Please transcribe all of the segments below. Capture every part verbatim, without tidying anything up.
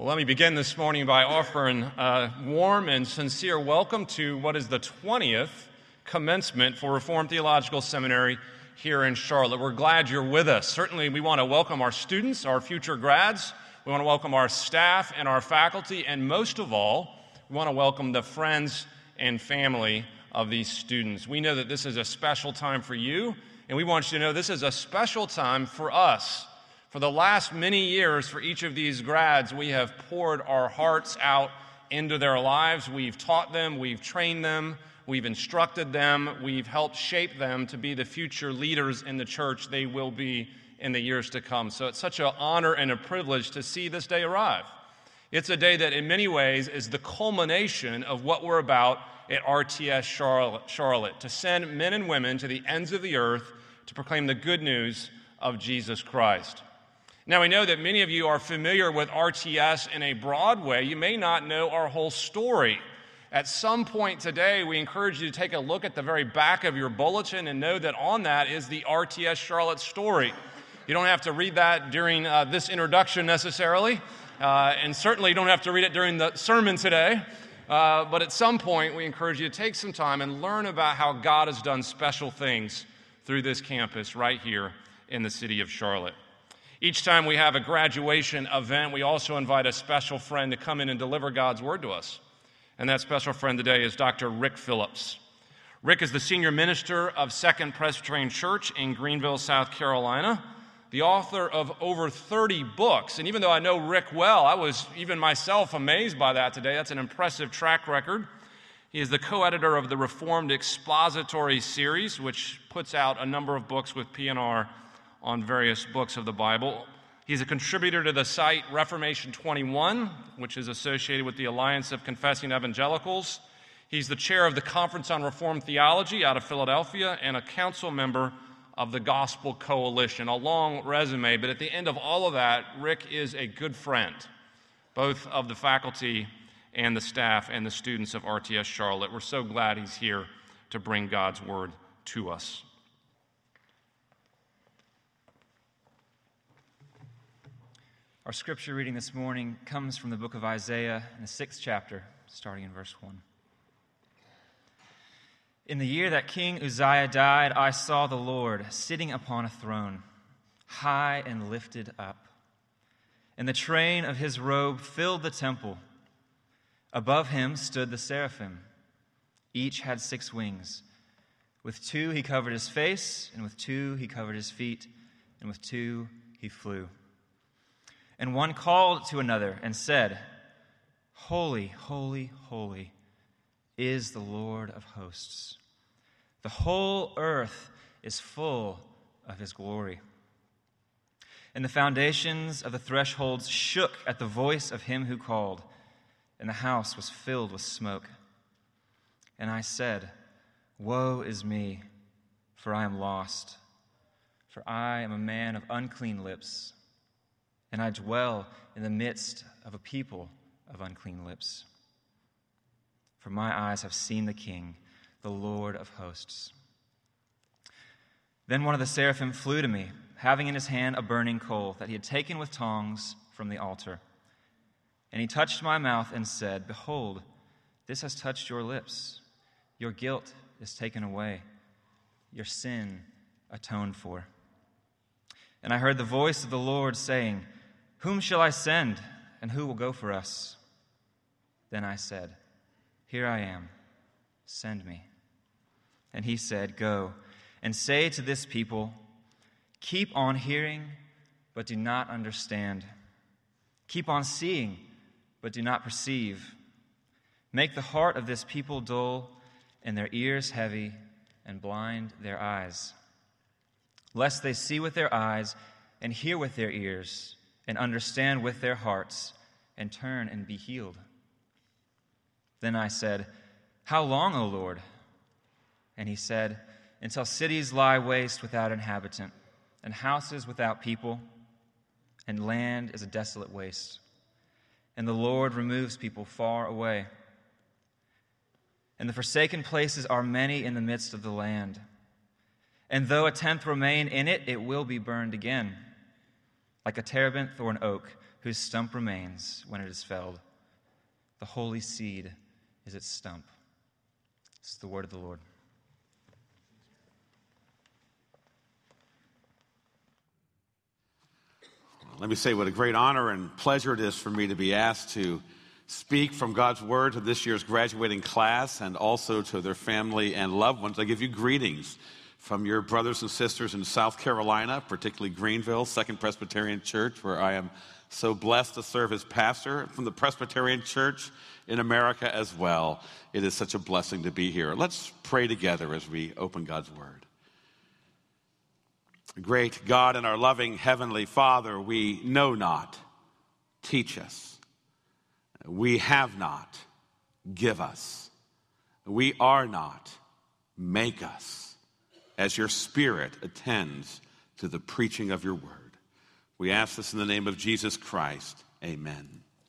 Well, let me begin this morning by offering a warm and sincere welcome to what is the twentieth commencement for Reformed Theological Seminary here in Charlotte. We're glad you're with us. Certainly, we want to welcome our students, our future grads. We want to welcome our staff and our faculty, and most of all, we want to welcome the friends and family of these students. We know that this is a special time for you, and we want you to know this is a special time for us. For the last many years, for each of these grads, we have poured our hearts out into their lives. We've taught them, we've trained them, we've instructed them, we've helped shape them to be the future leaders in the church they will be in the years to come. So it's such an honor and a privilege to see this day arrive. It's a day that in many ways is the culmination of what we're about at R T S Charlotte, Charlotte, to send men and women to the ends of the earth to proclaim the good news of Jesus Christ. Now, we know that many of you are familiar with R T S in a broad way. You may not know our whole story. At some point today, we encourage you to take a look at the very back of your bulletin and know that on that is the R T S Charlotte story. You don't have to read that during uh, this introduction necessarily, uh, and certainly you don't have to read it during the sermon today. Uh, but at some point, we encourage you to take some time and learn about how God has done special things through this campus right here in the city of Charlotte. Each time we have a graduation event, we also invite a special friend to come in and deliver God's word to us. And that special friend today is Doctor Rick Phillips. Rick is the senior minister of Second Presbyterian Church in Greenville, South Carolina, the author of over thirty books. And even though I know Rick well, I was even myself amazed by that today. That's an impressive track record. He is the co-editor of the Reformed Expository Series, which puts out a number of books with P N R on various books of the Bible. He's a contributor to the site Reformation twenty-one, which is associated with the Alliance of Confessing Evangelicals. He's the chair of the Conference on Reformed Theology out of Philadelphia and a council member of the Gospel Coalition. A long resume, but at the end of all of that, Rick is a good friend, both of the faculty and the staff and the students of R T S Charlotte. We're so glad he's here to bring God's word to us. Our scripture reading this morning comes from the book of Isaiah in the sixth chapter, starting in verse one. In the year that King Uzziah died, I saw the Lord sitting upon a throne, high and lifted up, and the train of his robe filled the temple. Above him stood the seraphim. Each had six wings. With two he covered his face, and with two he covered his feet, and with two he flew. And one called to another and said, Holy, holy, holy is the Lord of hosts. The whole earth is full of his glory. And the foundations of the thresholds shook at the voice of him who called, and the house was filled with smoke. And I said, Woe is me, for I am lost, for I am a man of unclean lips, and I dwell in the midst of a people of unclean lips. For my eyes have seen the King, the Lord of hosts. Then one of the seraphim flew to me, having in his hand a burning coal that he had taken with tongs from the altar. And he touched my mouth and said, Behold, this has touched your lips. Your guilt is taken away, your sin atoned for. And I heard the voice of the Lord saying, Whom shall I send, and who will go for us? Then I said, Here I am, send me. And he said, Go, and say to this people, Keep on hearing, but do not understand. Keep on seeing, but do not perceive. Make the heart of this people dull, and their ears heavy, and blind their eyes, lest they see with their eyes, and hear with their ears, and understand with their hearts, and turn and be healed. Then I said, How long, O Lord? And he said, Until cities lie waste without inhabitant, and houses without people, and land is a desolate waste. And the Lord removes people far away. And the forsaken places are many in the midst of the land. And though a tenth remain in it, it will be burned again. Like a terebinth or an oak, whose stump remains when it is felled. The holy seed is its stump. This is the word of the Lord. Let me say what a great honor and pleasure it is for me to be asked to speak from God's word to this year's graduating class and also to their family and loved ones. I give you greetings from your brothers and sisters in South Carolina, particularly Greenville, Second Presbyterian Church, where I am so blessed to serve as pastor, from the Presbyterian Church in America as well. It is such a blessing to be here. Let's pray together as we open God's word. Great God and our loving Heavenly Father, we know not, teach us. We have not, give us. We are not, make us, as your Spirit attends to the preaching of your word. We ask this in the name of Jesus Christ. Amen.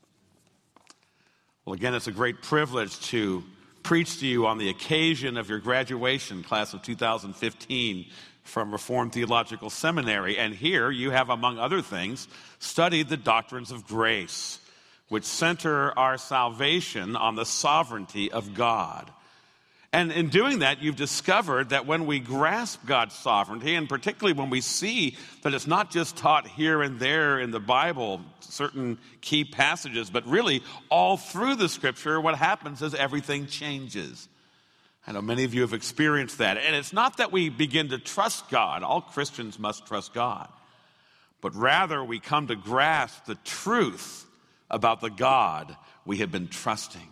Well, again, it's a great privilege to preach to you on the occasion of your graduation, class of two thousand fifteen, from Reformed Theological Seminary. And here you have, among other things, studied the doctrines of grace, which center our salvation on the sovereignty of God. And in doing that, you've discovered that when we grasp God's sovereignty, and particularly when we see that it's not just taught here and there in the Bible, certain key passages, but really all through the Scripture, what happens is everything changes. I know many of you have experienced that. And it's not that we begin to trust God. All Christians must trust God. But rather, we come to grasp the truth about the God we have been trusting.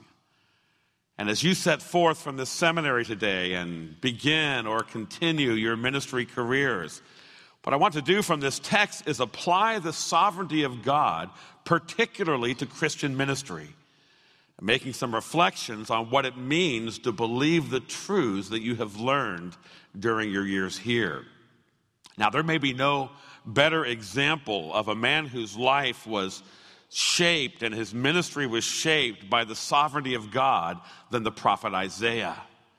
And as you set forth from this seminary today and begin or continue your ministry careers, what I want to do from this text is apply the sovereignty of God, particularly to Christian ministry, making some reflections on what it means to believe the truths that you have learned during your years here. Now, there may be no better example of a man whose life was shaped and his ministry was shaped by the sovereignty of God than the prophet Isaiah.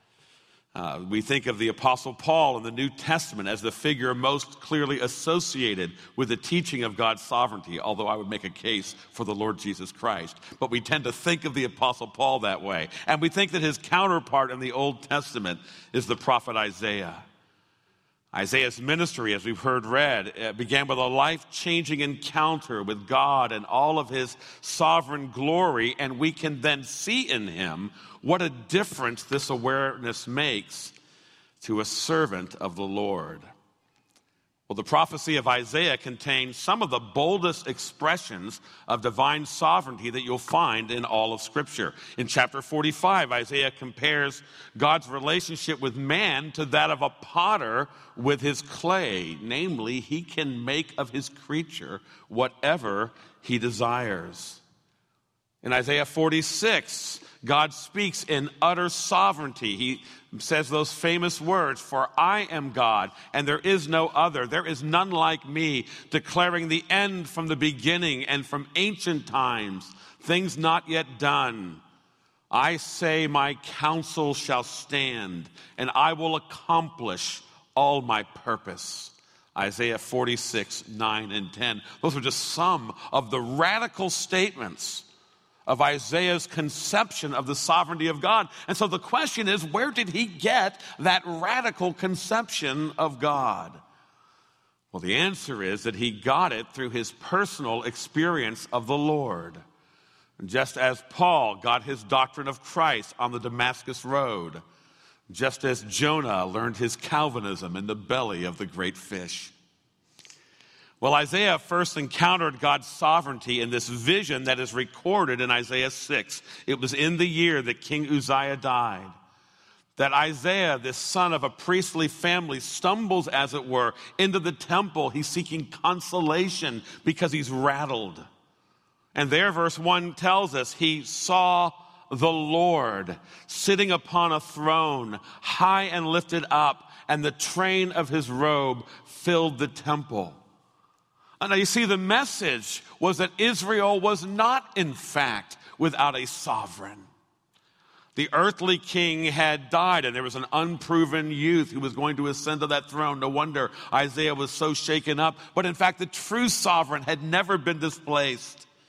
Uh, we think of the Apostle Paul in the New Testament as the figure most clearly associated with the teaching of God's sovereignty, although I would make a case for the Lord Jesus Christ. But we tend to think of the Apostle Paul that way. And we think that his counterpart in the Old Testament is the prophet Isaiah. Isaiah's ministry, as we've heard read, began with a life-changing encounter with God and all of his sovereign glory, and we can then see in him what a difference this awareness makes to a servant of the Lord. Well, the prophecy of Isaiah contains some of the boldest expressions of divine sovereignty that you'll find in all of Scripture. In chapter forty-five, Isaiah compares God's relationship with man to that of a potter with his clay. Namely, he can make of his creature whatever he desires. In Isaiah forty-six, God speaks in utter sovereignty. He says those famous words, "For I am God, and there is no other. There is none like me, declaring the end from the beginning and from ancient times, things not yet done. I say my counsel shall stand, and I will accomplish all my purpose." Isaiah forty-six, nine and ten. Those are just some of the radical statements of Isaiah's conception of the sovereignty of God. And so the question is, where did he get that radical conception of God? Well, the answer is that he got it through his personal experience of the Lord. Just as Paul got his doctrine of Christ on the Damascus Road, just as Jonah learned his Calvinism in the belly of the great fish. Well, Isaiah first encountered God's sovereignty in this vision that is recorded in Isaiah six. It was in the year that King Uzziah died, that Isaiah, this son of a priestly family, stumbles, as it were, into the temple. He's seeking consolation because he's rattled. And there, verse one tells us, he saw the Lord sitting upon a throne, high and lifted up, and the train of his robe filled the temple. Now you see, the message was that Israel was not, in fact, without a sovereign. The earthly king had died, and there was an unproven youth who was going to ascend to that throne. No wonder Isaiah was so shaken up. But in fact, the true sovereign had never been displaced.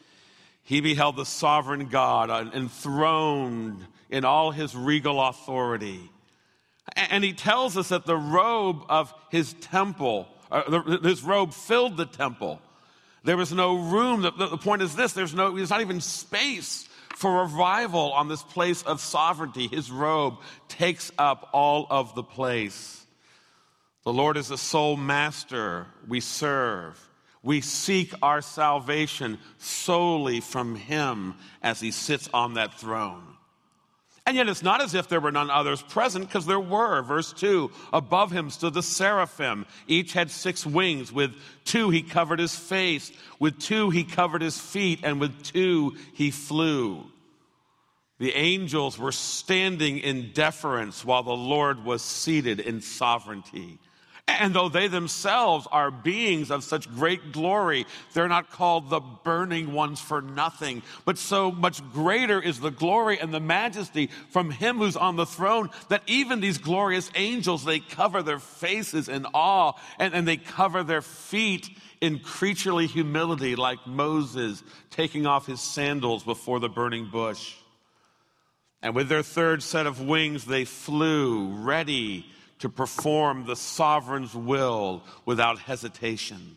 he beheld the sovereign God enthroned in all his regal authority. And he tells us that the robe of his temple, uh, his robe filled the temple. There was no room. The, the point is this, there's no, there's not even space for revival on this place of sovereignty. His robe takes up all of the place. The Lord is the sole master we serve. We seek our salvation solely from him as he sits on that throne. And yet it's not as if there were none others present, because there were. Verse two, above him stood the seraphim. Each had six wings. With two he covered his face. With two he covered his feet. And with two he flew. The angels were standing in deference while the Lord was seated in sovereignty. And though they themselves are beings of such great glory, they're not called the burning ones for nothing. But so much greater is the glory and the majesty from him who's on the throne, that even these glorious angels, they cover their faces in awe, and, and they cover their feet in creaturely humility, like Moses taking off his sandals before the burning bush. And with their third set of wings, they flew, ready to perform the sovereign's will without hesitation.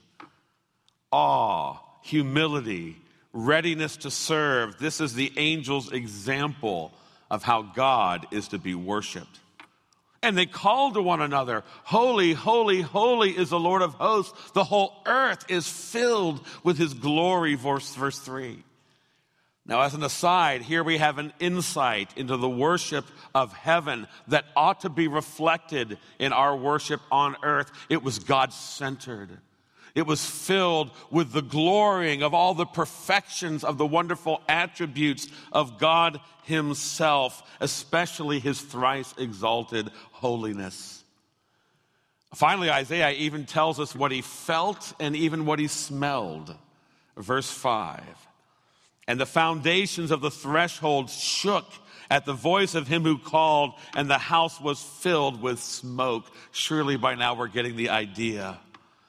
Awe, humility, readiness to serve. This is the angel's example of how God is to be worshiped. And they called to one another, holy, holy, holy is the Lord of hosts. The whole earth is filled with his glory, verse, verse three. Now, as an aside, here we have an insight into the worship of heaven that ought to be reflected in our worship on earth. It was God-centered. It was filled with the glorying of all the perfections of the wonderful attributes of God himself, especially his thrice exalted holiness. Finally, Isaiah even tells us what he felt and even what he smelled. Verse five. And the foundations of the threshold shook at the voice of him who called, and the house was filled with smoke. Surely by now we're getting the idea.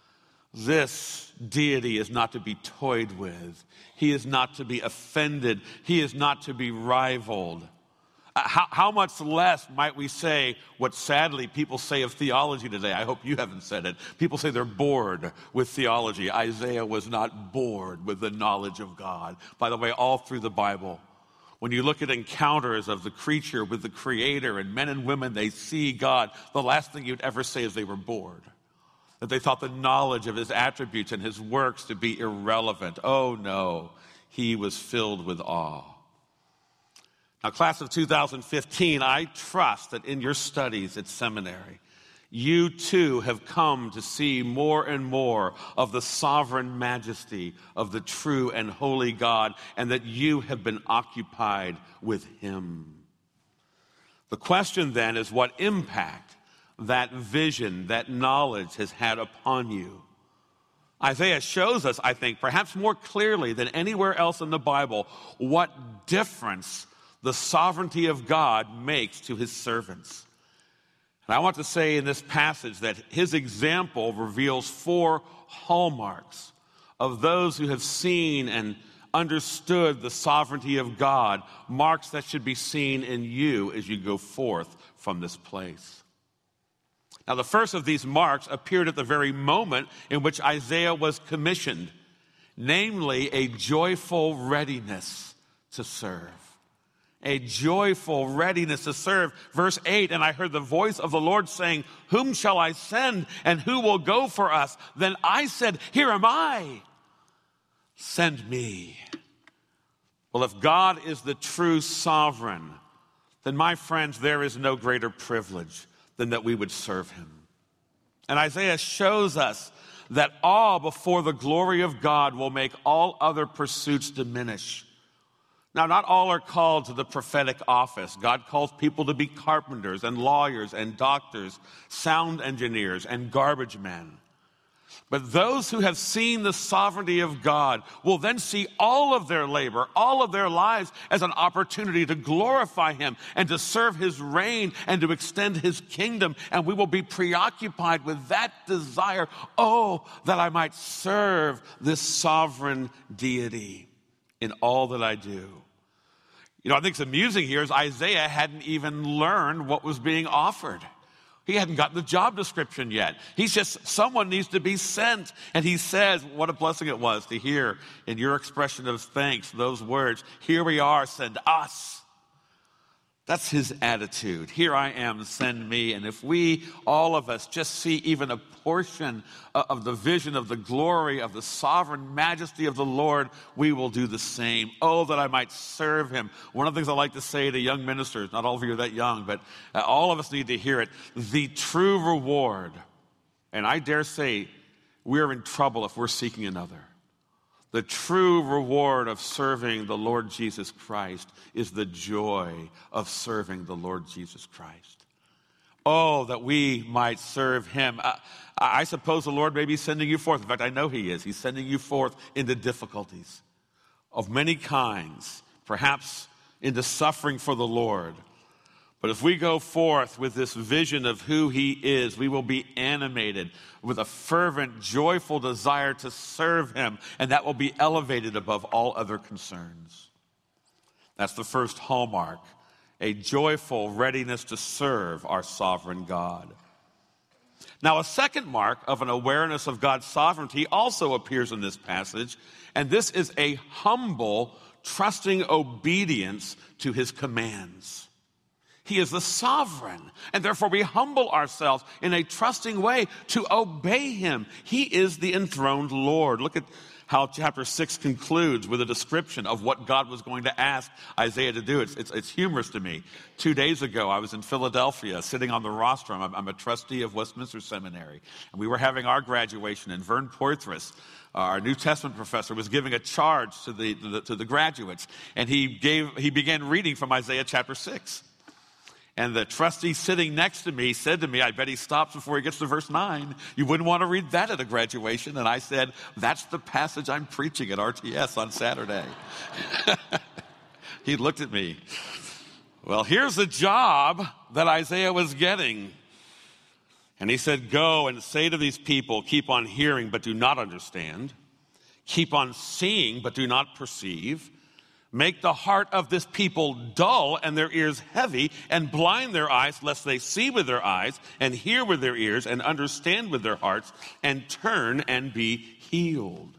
This deity is not to be toyed with. He is not to be offended. He is not to be rivaled. How, how much less might we say what sadly people say of theology today? I hope you haven't said it. People say they're bored with theology. Isaiah was not bored with the knowledge of God. By the way, all through the Bible, when you look at encounters of the creature with the Creator and men and women, they see God, the last thing you'd ever say is they were bored. That they thought the knowledge of his attributes and his works to be irrelevant. Oh no, he was filled with awe. Now, class of two thousand fifteen, I trust that in your studies at seminary, you too have come to see more and more of the sovereign majesty of the true and holy God, and that you have been occupied with him. The question then is what impact that vision, that knowledge has had upon you. Isaiah shows us, I think, perhaps more clearly than anywhere else in the Bible, what difference the sovereignty of God makes to his servants. And I want to say in this passage that his example reveals four hallmarks of those who have seen and understood the sovereignty of God, marks that should be seen in you as you go forth from this place. Now, the first of these marks appeared at the very moment in which Isaiah was commissioned, namely a joyful readiness to serve. A joyful readiness to serve. Verse eight, and I heard the voice of the Lord saying, whom shall I send, and who will go for us? Then I said, here am I. Send me. Well, if God is the true sovereign, then my friends, there is no greater privilege than that we would serve him. And Isaiah shows us that awe before the glory of God will make all other pursuits diminish. Now, not all are called to the prophetic office. God calls people to be carpenters and lawyers and doctors, sound engineers and garbage men. But those who have seen the sovereignty of God will then see all of their labor, all of their lives as an opportunity to glorify him and to serve his reign and to extend his kingdom. And we will be preoccupied with that desire, oh, that I might serve this sovereign deity. in all that I do. You know, I think it's amusing here is Isaiah hadn't even learned what was being offered. He hadn't gotten the job description yet. He's just, someone needs to be sent. And he says, what a blessing it was to hear in your expression of thanks those words, here we are, send us. That's his attitude. Here I am, send me. And if we, all of us, just see even a portion of the vision of the glory of the sovereign majesty of the Lord, we will do the same. Oh, that I might serve him. One of the things I like to say to young ministers, not all of you are that young, but all of us need to hear it. The true reward, and I dare say we're in trouble if we're seeking another. The true reward of serving the Lord Jesus Christ is the joy of serving the Lord Jesus Christ. Oh, that we might serve him. I, I suppose the Lord may be sending you forth. In fact, I know he is. He's sending you forth into difficulties of many kinds, perhaps into suffering for the Lord. But if we go forth with this vision of who he is, we will be animated with a fervent, joyful desire to serve him, and that will be elevated above all other concerns. That's the first hallmark, a joyful readiness to serve our sovereign God. Now, a second mark of an awareness of God's sovereignty also appears in this passage, and this is a humble, trusting obedience to his commands. He is the sovereign, and therefore we humble ourselves in a trusting way to obey him. He is the enthroned Lord. Look at how chapter six concludes with a description of what God was going to ask Isaiah to do. It's, it's, it's humorous to me. Two days ago, I was in Philadelphia sitting on the rostrum. I'm, I'm a trustee of Westminster Seminary, and we were having our graduation, and Vern Poitras, our New Testament professor, was giving a charge to the, to the, to the graduates, and he gave he began reading from Isaiah chapter six. And the trustee sitting next to me said to me, I bet he stops before he gets to verse nine. You wouldn't want to read that at a graduation. And I said, that's the passage I'm preaching at R T S on Saturday. He looked at me. Well, here's the job that Isaiah was getting. And he said, go and say to these people, keep on hearing but do not understand. Keep on seeing but do not perceive. Make the heart of this people dull and their ears heavy, and blind their eyes lest they see with their eyes and hear with their ears and understand with their hearts and turn and be healed.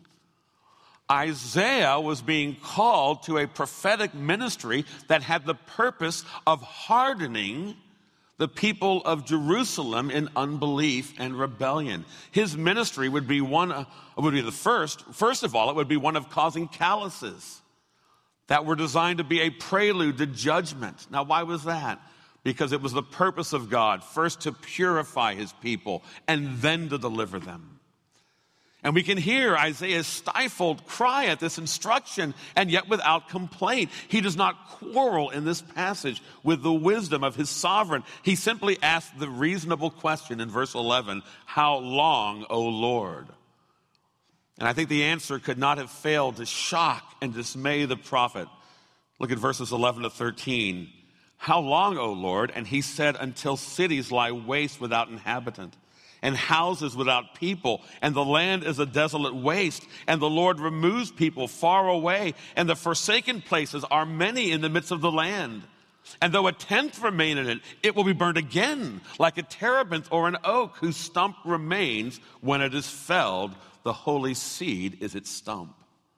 Isaiah was being called to a prophetic ministry that had the purpose of hardening the people of Jerusalem in unbelief and rebellion. His ministry would be one, uh, would be the first, first of all, it would be one of causing calluses that were designed to be a prelude to judgment. Now, why was that? Because it was the purpose of God, first to purify his people and then to deliver them. And we can hear Isaiah's stifled cry at this instruction, and yet without complaint. He does not quarrel in this passage with the wisdom of his sovereign. He simply asks the reasonable question in verse eleven, how long, O Lord? And I think the answer could not have failed to shock and dismay the prophet. Look at verses eleven to thirteen. How long, O Lord? And he said, until cities lie waste without inhabitant, and houses without people, and the land is a desolate waste, and the Lord removes people far away, and the forsaken places are many in the midst of the land. And though a tenth remain in it, it will be burned again, like a terebinth or an oak whose stump remains when it is felled. The holy seed is its stump.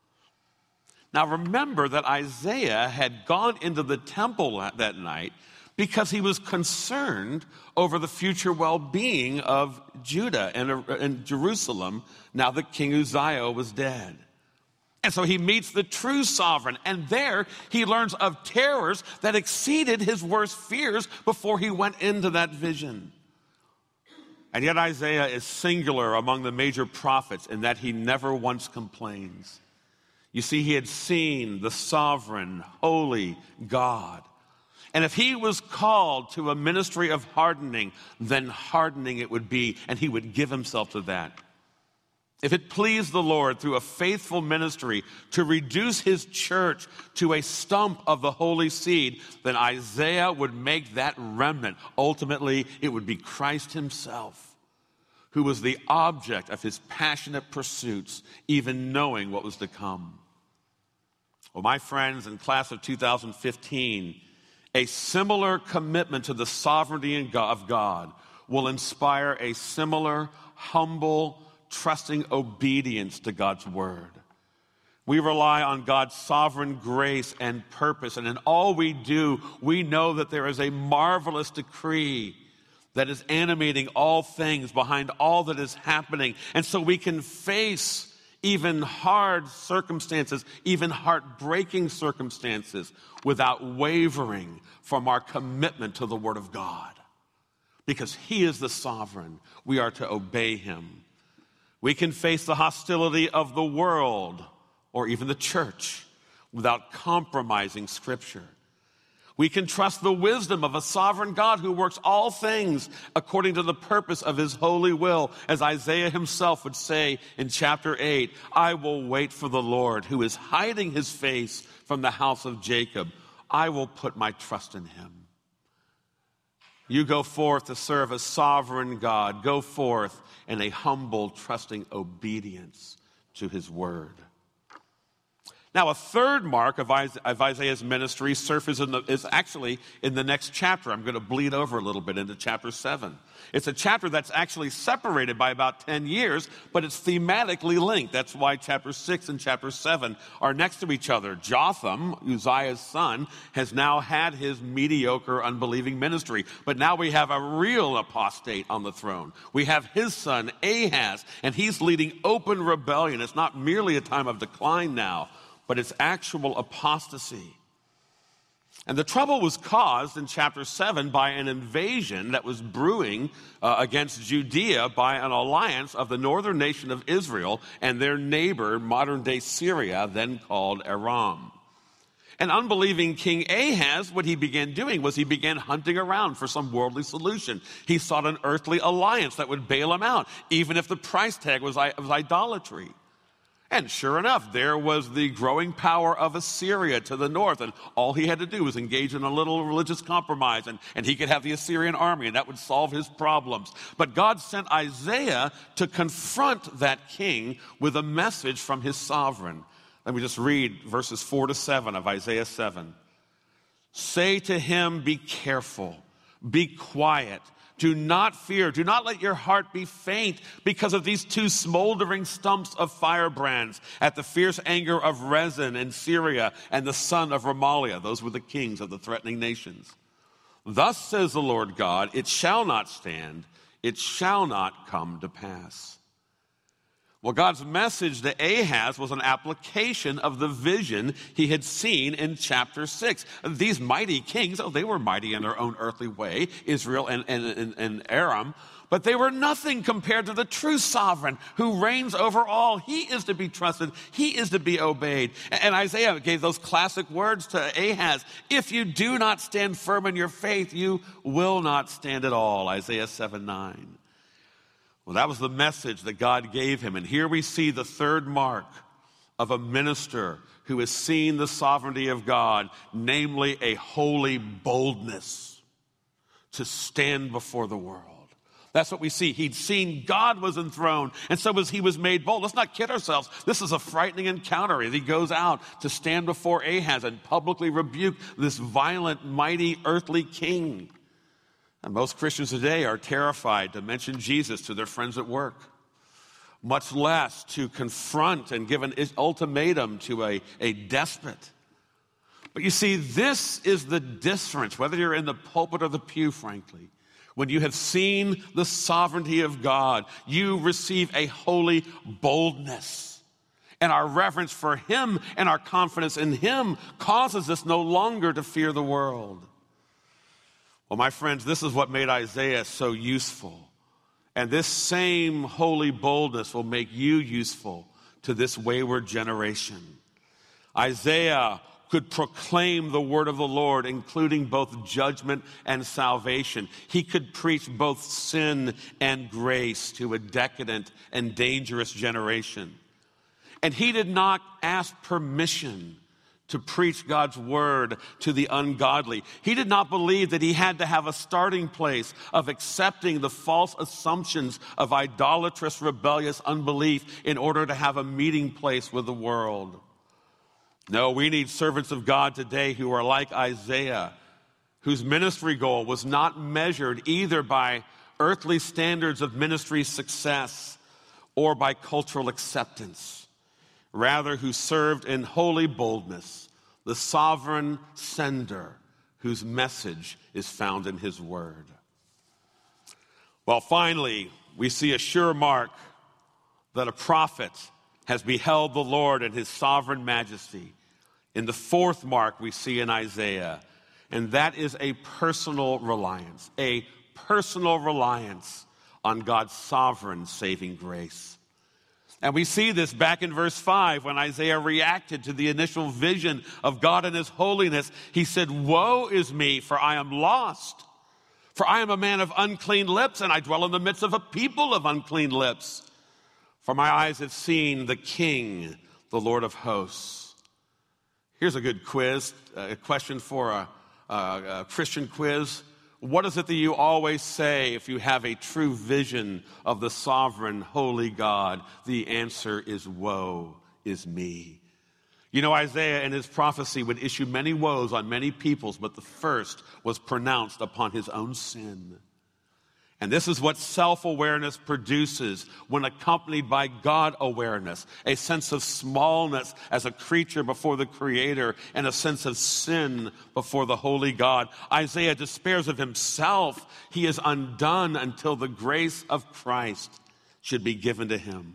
Now remember that Isaiah had gone into the temple that night because he was concerned over the future well-being of Judah and, and Jerusalem now that King Uzziah was dead. And so he meets the true sovereign, and there he learns of terrors that exceeded his worst fears before he went into that vision. And yet Isaiah is singular among the major prophets in that he never once complains. You see, he had seen the sovereign, holy God. And if he was called to a ministry of hardening, then hardening it would be, and he would give himself to that. If it pleased the Lord through a faithful ministry to reduce his church to a stump of the holy seed, then Isaiah would make that remnant. Ultimately, it would be Christ himself, who was the object of his passionate pursuits, even knowing what was to come. Well, my friends, in class of two thousand fifteen, a similar commitment to the sovereignty of God will inspire a similar, humble, trusting obedience to God's word. We rely on God's sovereign grace and purpose, and in all we do, we know that there is a marvelous decree that is animating all things, behind all that is happening. And so we can face even hard circumstances, even heartbreaking circumstances, without wavering from our commitment to the Word of God. Because He is the sovereign, we are to obey Him. We can face the hostility of the world, or even the church, without compromising Scripture. We can trust the wisdom of a sovereign God who works all things according to the purpose of His holy will. As Isaiah himself would say in chapter eight, I will wait for the Lord who is hiding His face from the house of Jacob. I will put my trust in Him. You go forth to serve a sovereign God. Go forth in a humble, trusting obedience to His word. Now, a third mark of Isaiah's ministry surfaces in the, is actually in the next chapter. I'm going to bleed over a little bit into chapter seven. It's a chapter that's actually separated by about ten years, but it's thematically linked. That's why chapter six and chapter seven are next to each other. Jotham, Uzziah's son, has now had his mediocre, unbelieving ministry. But now we have a real apostate on the throne. We have his son, Ahaz, and he's leading open rebellion. It's not merely a time of decline now, but it's actual apostasy. And the trouble was caused in chapter seven by an invasion that was brewing uh, against Judea by an alliance of the northern nation of Israel and their neighbor, modern-day Syria, then called Aram. And unbelieving King Ahaz, what he began doing was he began hunting around for some worldly solution. He sought an earthly alliance that would bail him out, even if the price tag was, was idolatry. And sure enough, there was the growing power of Assyria to the north, and all he had to do was engage in a little religious compromise, and, and he could have the Assyrian army, and that would solve his problems. But God sent Isaiah to confront that king with a message from his sovereign. Let me just read verses four to seven of Isaiah seven. Say to him, be careful, be quiet. Do not fear. Do not let your heart be faint because of these two smoldering stumps of firebrands at the fierce anger of Rezin and Syria and the son of Remaliah. Those were the kings of the threatening nations. Thus says the Lord God, it shall not stand. It shall not come to pass. Well, God's message to Ahaz was an application of the vision he had seen in chapter six. These mighty kings, oh, they were mighty in their own earthly way, Israel and, and, and, and Aram, but they were nothing compared to the true sovereign who reigns over all. He is to be trusted. He is to be obeyed. And Isaiah gave those classic words to Ahaz. If you do not stand firm in your faith, you will not stand at all. Isaiah seven nine. Well, that was the message that God gave him. And here we see the third mark of a minister who has seen the sovereignty of God, namely a holy boldness to stand before the world. That's what we see. He'd seen God was enthroned, and so was he was made bold. Let's not kid ourselves. This is a frightening encounter. He goes out to stand before Ahaz and publicly rebuke this violent, mighty, earthly king. And most Christians today are terrified to mention Jesus to their friends at work, much less to confront and give an ultimatum to a, a despot. But you see, this is the difference, whether you're in the pulpit or the pew, frankly. When you have seen the sovereignty of God, you receive a holy boldness. And our reverence for Him and our confidence in Him causes us no longer to fear the world. Well, my friends, this is what made Isaiah so useful. And this same holy boldness will make you useful to this wayward generation. Isaiah could proclaim the word of the Lord, including both judgment and salvation. He could preach both sin and grace to a decadent and dangerous generation. And he did not ask permission to preach God's word to the ungodly. He did not believe that he had to have a starting place of accepting the false assumptions of idolatrous, rebellious unbelief in order to have a meeting place with the world. No, we need servants of God today who are like Isaiah, whose ministry goal was not measured either by earthly standards of ministry success or by cultural acceptance. Rather, who served in holy boldness, the sovereign sender whose message is found in his word. Well, finally, we see a sure mark that a prophet has beheld the Lord in his sovereign majesty. In the fourth mark we see in Isaiah, and that is a personal reliance, a personal reliance on God's sovereign saving grace. And we see this back in verse five when Isaiah reacted to the initial vision of God and his holiness. He said, "Woe is me, for I am lost. For I am a man of unclean lips, and I dwell in the midst of a people of unclean lips. For my eyes have seen the King, the Lord of hosts." Here's a good quiz, a question for a, a, a Christian quiz. What is it that you always say if you have a true vision of the sovereign, holy God? The answer is, woe is me. You know, Isaiah in his prophecy would issue many woes on many peoples, but the first was pronounced upon his own sin. And this is what self-awareness produces when accompanied by God-awareness, a sense of smallness as a creature before the Creator and a sense of sin before the holy God. Isaiah despairs of himself. He is undone until the grace of Christ should be given to him.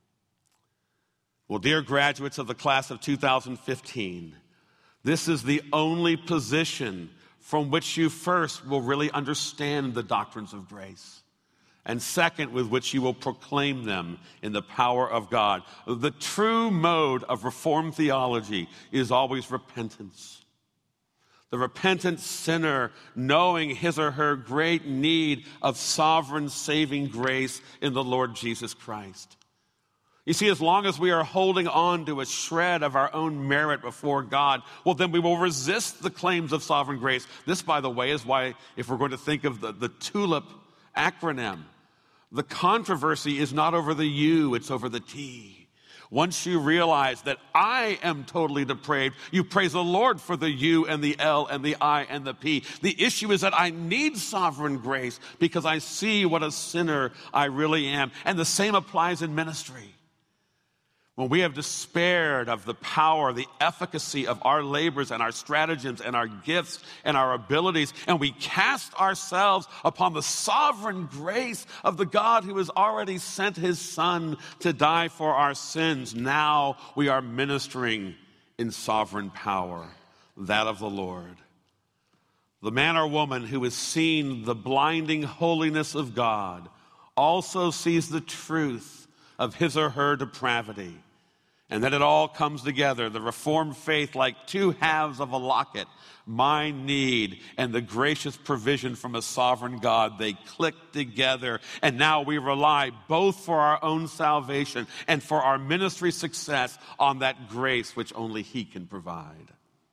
Well, dear graduates of the class of two thousand fifteen, this is the only position from which you first will really understand the doctrines of grace, and second, with which you will proclaim them in the power of God. The true mode of Reformed theology is always repentance. The repentant sinner knowing his or her great need of sovereign saving grace in the Lord Jesus Christ. You see, as long as we are holding on to a shred of our own merit before God, well, then we will resist the claims of sovereign grace. This, by the way, is why, if we're going to think of the, the TULIP acronym, the controversy is not over the U, it's over the T. Once you realize that I am totally depraved, you praise the Lord for the U and the L and the I and the P. The issue is that I need sovereign grace because I see what a sinner I really am. And the same applies in ministry. When we have despaired of the power, the efficacy of our labors and our stratagems and our gifts and our abilities, and we cast ourselves upon the sovereign grace of the God who has already sent his Son to die for our sins, now we are ministering in sovereign power, that of the Lord. The man or woman who has seen the blinding holiness of God also sees the truth of his or her depravity. And then it all comes together, the Reformed faith, like two halves of a locket, my need and the gracious provision from a sovereign God. They click together, and now we rely both for our own salvation and for our ministry success on that grace which only he can provide.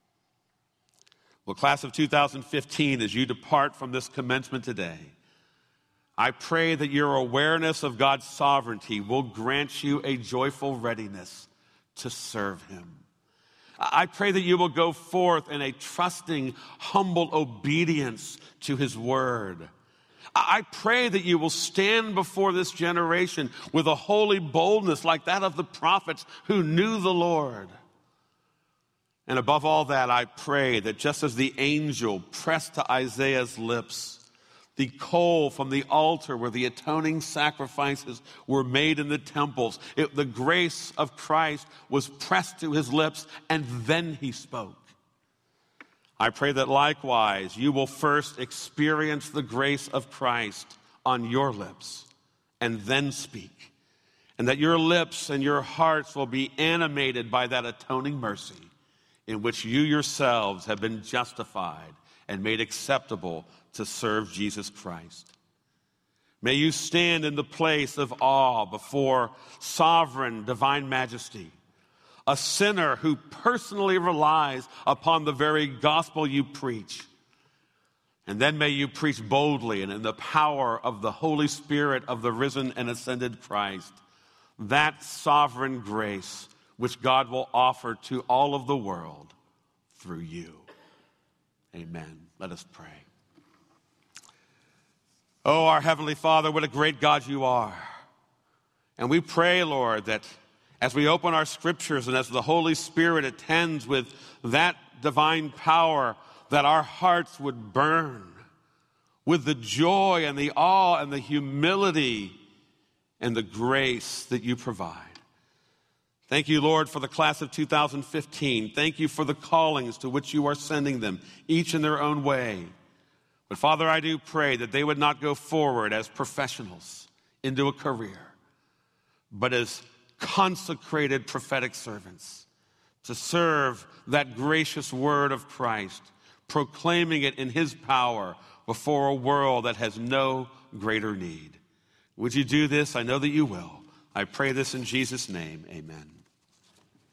Well, class of two thousand fifteen, as you depart from this commencement today, I pray that your awareness of God's sovereignty will grant you a joyful readiness to serve him. I pray that you will go forth in a trusting, humble obedience to his word. I pray that you will stand before this generation with a holy boldness like that of the prophets who knew the Lord. And above all that, I pray that just as the angel pressed to Isaiah's lips the coal from the altar where the atoning sacrifices were made in the temples, it, the grace of Christ was pressed to his lips, and then he spoke. I pray that likewise you will first experience the grace of Christ on your lips and then speak, and that your lips and your hearts will be animated by that atoning mercy in which you yourselves have been justified and made acceptable to serve Jesus Christ. May you stand in the place of awe before sovereign divine majesty, a sinner who personally relies upon the very gospel you preach. And then may you preach boldly and in the power of the Holy Spirit of the risen and ascended Christ, that sovereign grace which God will offer to all of the world through you. Amen. Let us pray. Oh, our Heavenly Father, what a great God you are. And we pray, Lord, that as we open our scriptures and as the Holy Spirit attends with that divine power, that our hearts would burn with the joy and the awe and the humility and the grace that you provide. Thank you, Lord, for the class of two thousand fifteen. Thank you for the callings to which you are sending them, each in their own way. But Father, I do pray that they would not go forward as professionals into a career, but as consecrated prophetic servants to serve that gracious word of Christ, proclaiming it in his power before a world that has no greater need. Would you do this? I know that you will. I pray this in Jesus' name. Amen.